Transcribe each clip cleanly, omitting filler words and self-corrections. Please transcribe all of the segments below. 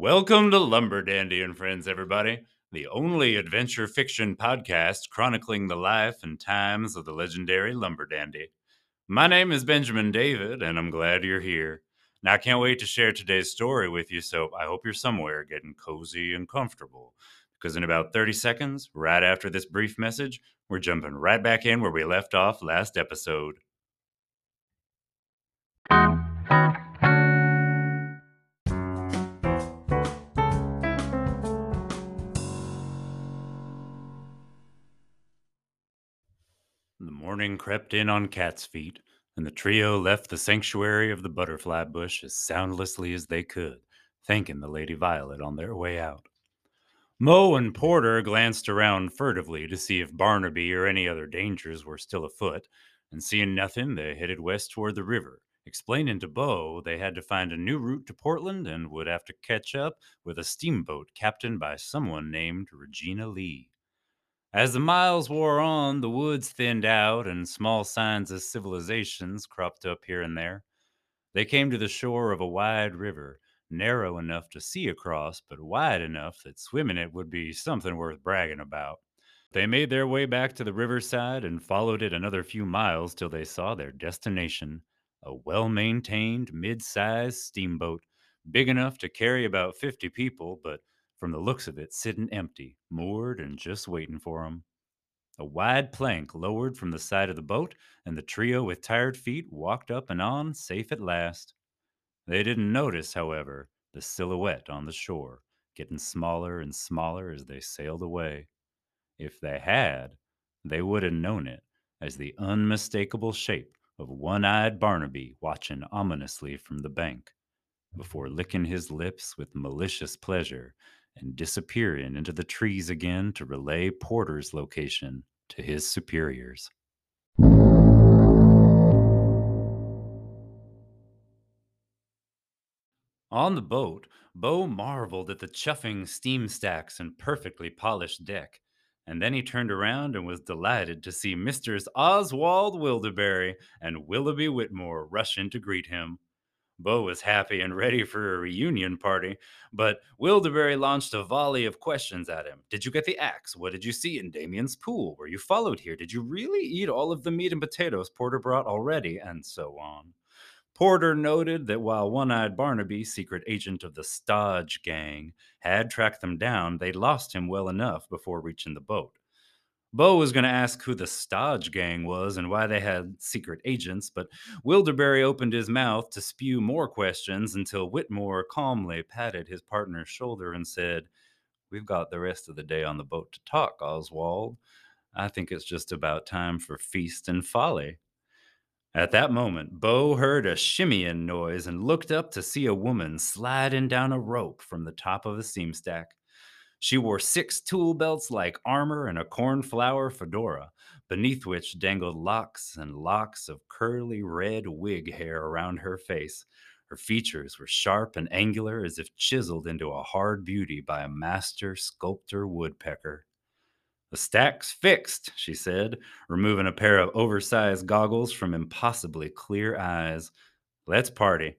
Welcome to Lumber Dandy and Friends, everybody, the only adventure fiction podcast chronicling the life and times of the legendary Lumber Dandy. My name is Benjamin David, and I'm glad you're here. Now, I can't wait to share today's story with you, so I hope you're somewhere getting cozy and comfortable. Because in about 30 seconds, right after this brief message, we're jumping right back in where we left off last episode. The morning crept in on cat's feet, and the trio left the sanctuary of the butterfly bush as soundlessly as they could, thanking the Lady Violet on their way out. Mo and Porter glanced around furtively to see if Barnaby or any other dangers were still afoot, and seeing nothing, they headed west toward the river, explaining to Bo they had to find a new route to Portland and would have to catch up with a steamboat captained by someone named Regina Lee. As the miles wore on, the woods thinned out and small signs of civilizations cropped up here and there. They came to the shore of a wide river, narrow enough to see across, but wide enough that swimming it would be something worth bragging about. They made their way back to the riverside and followed it another few miles till they saw their destination, a well maintained, mid sized steamboat, big enough to carry about 50 people, but from the looks of it, sitting empty, moored and just waiting for 'em. A wide plank lowered from the side of the boat, and the trio with tired feet walked up and on, safe at last. They didn't notice, however, the silhouette on the shore, getting smaller and smaller as they sailed away. If they had, they would have known it as the unmistakable shape of One Eyed Barnaby watching ominously from the bank, before licking his lips with malicious pleasure and disappearing into the trees again to relay Porter's location to his superiors. On the boat, Bo marveled at the chuffing steam stacks and perfectly polished deck, and then he turned around and was delighted to see Misters Oswald Wilderberry and Willoughby Whitmore rush in to greet him. Bo was happy and ready for a reunion party, but Wilderberry launched a volley of questions at him. Did you get the axe? What did you see in Damien's pool? Were you followed here? Did you really eat all of the meat and potatoes Porter brought already? And so on. Porter noted that while One Eyed Barnaby, secret agent of the Stodge gang, had tracked them down, they'd lost him well enough before reaching the boat. Bo was going to ask who the Stodge gang was and why they had secret agents, but Wilderberry opened his mouth to spew more questions until Whitmore calmly patted his partner's shoulder and said, "We've got the rest of the day on the boat to talk, Oswald. I think it's just about time for feast and folly." At that moment, Bo heard a shimmying noise and looked up to see a woman sliding down a rope from the top of a seam stack. She wore 6 tool belts like armor and a cornflower fedora, beneath which dangled locks and locks of curly red wig hair around her face. Her features were sharp and angular as if chiseled into a hard beauty by a master sculptor woodpecker. "The stack's fixed," she said, removing a pair of oversized goggles from impossibly clear eyes. "Let's party."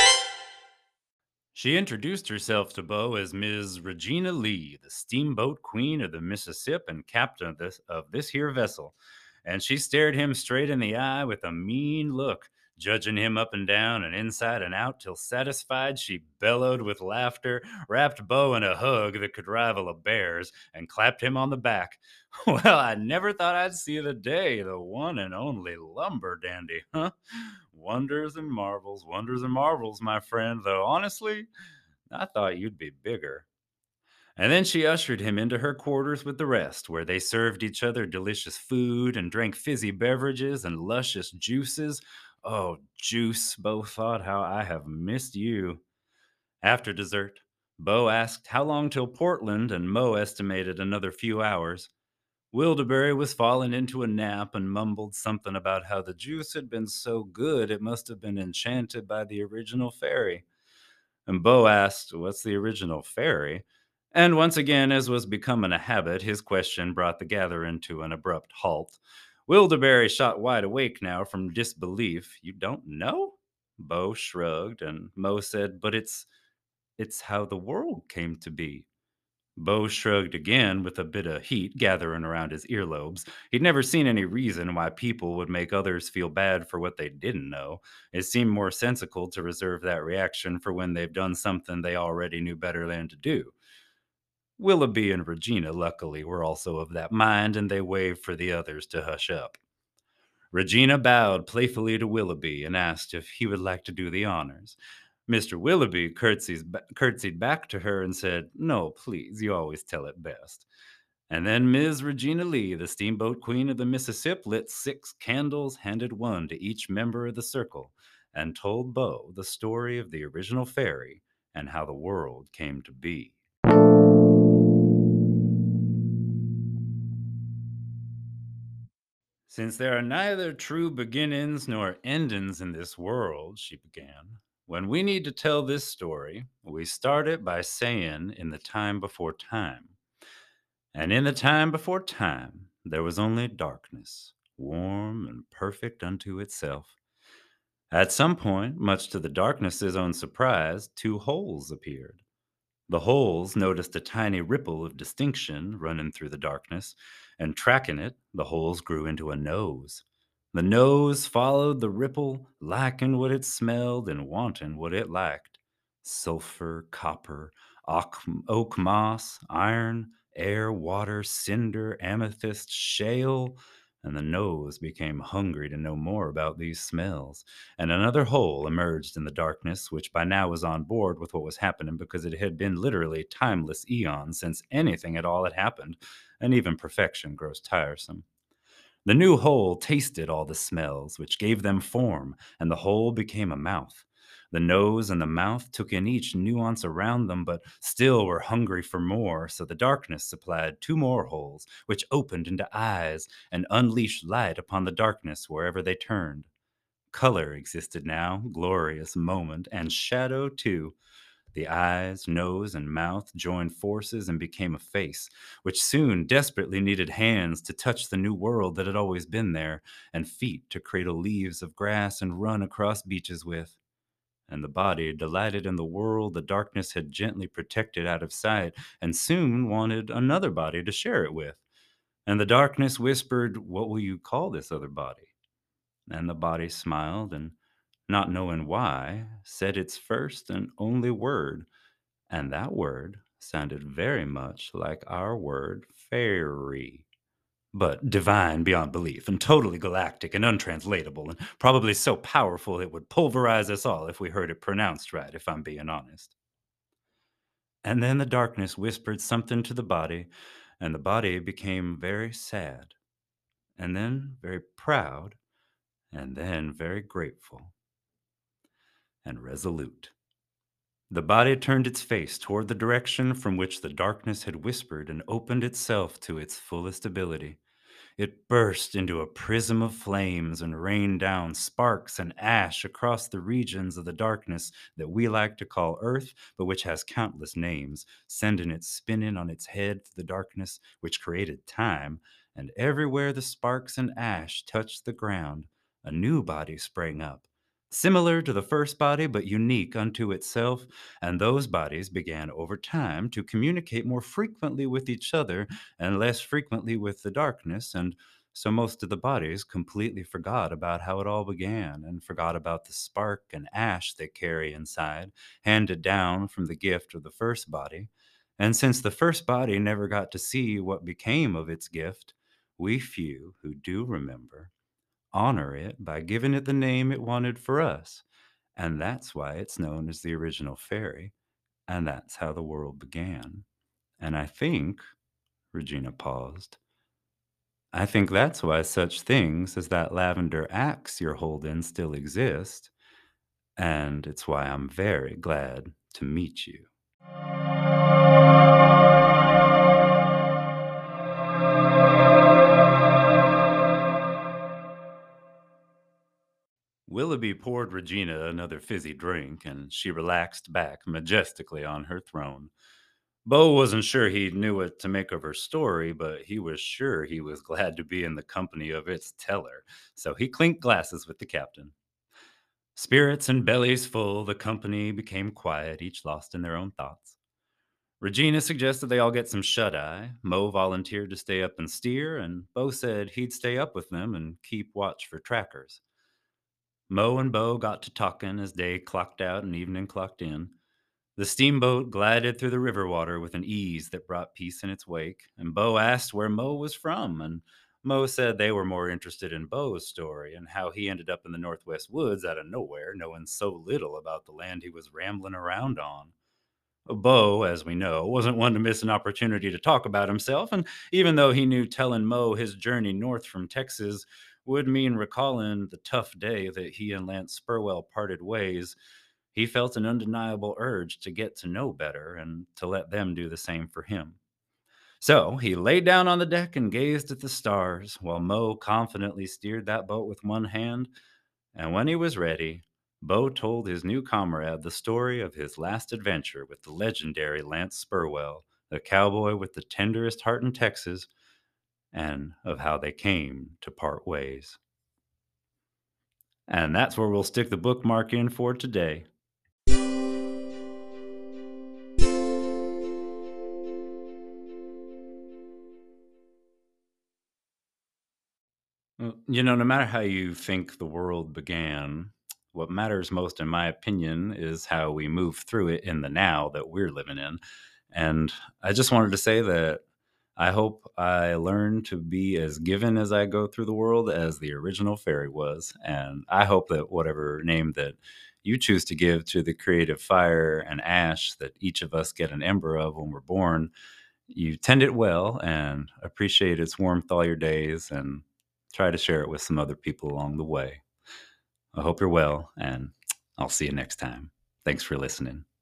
She introduced herself to Bo as Ms. Regina Lee, the steamboat queen of the Mississippi and captain of this here vessel, and she stared him straight in the eye with a mean look, judging him up and down and inside and out till satisfied she bellowed with laughter, wrapped Bo in a hug that could rival a bear's, and clapped him on the back. "Well, I never thought I'd see the day, the one and only lumber dandy, huh? Wonders and marvels, my friend, though honestly, I thought you'd be bigger." And then she ushered him into her quarters with the rest, where they served each other delicious food and drank fizzy beverages and luscious juices. Oh, juice, Bo thought, how I have missed you. After dessert, Bo asked how long till Portland, and Mo estimated another few hours. Wildeberry was falling into a nap and mumbled something about how the juice had been so good it must have been enchanted by the original fairy. And Bo asked, "What's the original fairy?" And once again, as was becoming a habit, his question brought the gathering to an abrupt halt. Wildeberry shot wide awake now from disbelief. "You don't know?" Bo shrugged, and Mo said, "But it's It's how the world came to be. Bo shrugged again with a bit of heat gathering around his earlobes. He'd never seen any reason why people would make others feel bad for what they didn't know. It seemed more sensical to reserve that reaction for when they've done something they already knew better than to do. Willoughby and Regina, luckily, were also of that mind, and they waved for the others to hush up. Regina bowed playfully to Willoughby and asked if he would like to do the honors. Mr. Willoughby curtsied back to her and said, "No, please, you always tell it best." And then Ms. Regina Lee, the steamboat queen of the Mississippi, lit 6 candles, handed one to each member of the circle, and told Beau the story of the original fairy and how the world came to be. "Since there are neither true beginnings nor endings in this world," she began, "when we need to tell this story, we start it by saying, in the time before time. And in the time before time, there was only darkness, warm and perfect unto itself. At some point, much to the darkness's own surprise, 2 holes appeared. The holes noticed a tiny ripple of distinction running through the darkness, and tracking it, the holes grew into a nose. The nose followed the ripple, liking what it smelled and wanting what it liked: sulfur, copper, oak moss, iron, air, water, cinder, amethyst, shale. And the nose became hungry to know more about these smells, and another hole emerged in the darkness, which by now was on board with what was happening because it had been literally timeless eons since anything at all had happened, and even perfection grows tiresome. The new hole tasted all the smells, which gave them form, and the hole became a mouth. The nose and the mouth took in each nuance around them, but still were hungry for more, so the darkness supplied 2 more holes, which opened into eyes and unleashed light upon the darkness wherever they turned. Color existed now, glorious moment, and shadow too. The eyes, nose, and mouth joined forces and became a face, which soon desperately needed hands to touch the new world that had always been there, and feet to cradle leaves of grass and run across beaches with. And the body delighted in the world the darkness had gently protected out of sight, and soon wanted another body to share it with. And the darkness whispered, "What will you call this other body?" And the body smiled, and not knowing why, said its first and only word, and that word sounded very much like our word fairy, but divine beyond belief, and totally galactic and untranslatable, and probably so powerful it would pulverize us all if we heard it pronounced right, if I'm being honest. And then the darkness whispered something to the body, and the body became very sad, and then very proud, and then very grateful and resolute. The body turned its face toward the direction from which the darkness had whispered and opened itself to its fullest ability. It burst into a prism of flames and rained down sparks and ash across the regions of the darkness that we like to call Earth, but which has countless names, sending it spinning on its head through the darkness which created time. And everywhere the sparks and ash touched the ground, a new body sprang up, similar to the first body but unique unto itself, and those bodies began over time to communicate more frequently with each other and less frequently with the darkness, and so most of the bodies completely forgot about how it all began and forgot about the spark and ash they carry inside, handed down from the gift of the first body. And since the first body never got to see what became of its gift, we few who do remember honor it by giving it the name it wanted for us. And that's why it's known as the original fairy, and that's how the world began. And I think, Regina paused, I think that's why such things as that lavender axe you're holding still exist, and it's why I'm very glad to meet you. Willoughby poured Regina another fizzy drink, and she relaxed back majestically on her throne. Bo wasn't sure he knew what to make of her story, but he was sure he was glad to be in the company of its teller, so he clinked glasses with the captain. Spirits and bellies full, the company became quiet, each lost in their own thoughts. Regina suggested they all get some shut eye. Mo volunteered to stay up and steer, and Bo said he'd stay up with them and keep watch for trackers. Mo and Bo got to talking as day clocked out and evening clocked in. The steamboat glided through the river water with an ease that brought peace in its wake, and Bo asked where Mo was from, and Mo said they were more interested in Bo's story and how he ended up in the Northwest woods out of nowhere, knowing so little about the land he was rambling around on. Bo, as we know, wasn't one to miss an opportunity to talk about himself, and even though he knew telling Mo his journey north from Texas would mean recalling the tough day that he and Lance Spurwell parted ways, he felt an undeniable urge to get to know better and to let them do the same for him. So he lay down on the deck and gazed at the stars while Mo confidently steered that boat with one hand, and when he was ready, Bo told his new comrade the story of his last adventure with the legendary Lance Spurwell, the cowboy with the tenderest heart in Texas, and of how they came to part ways. And that's where we'll stick the bookmark in for today. No matter how you think the world began, what matters most, in my opinion, is how we move through it in the now that we're living in. And I just wanted to say that I hope I learn to be as given as I go through the world as the original fairy was. And I hope that whatever name that you choose to give to the creative fire and ash that each of us get an ember of when we're born, you tend it well and appreciate its warmth all your days and try to share it with some other people along the way. I hope you're well, and I'll see you next time. Thanks for listening.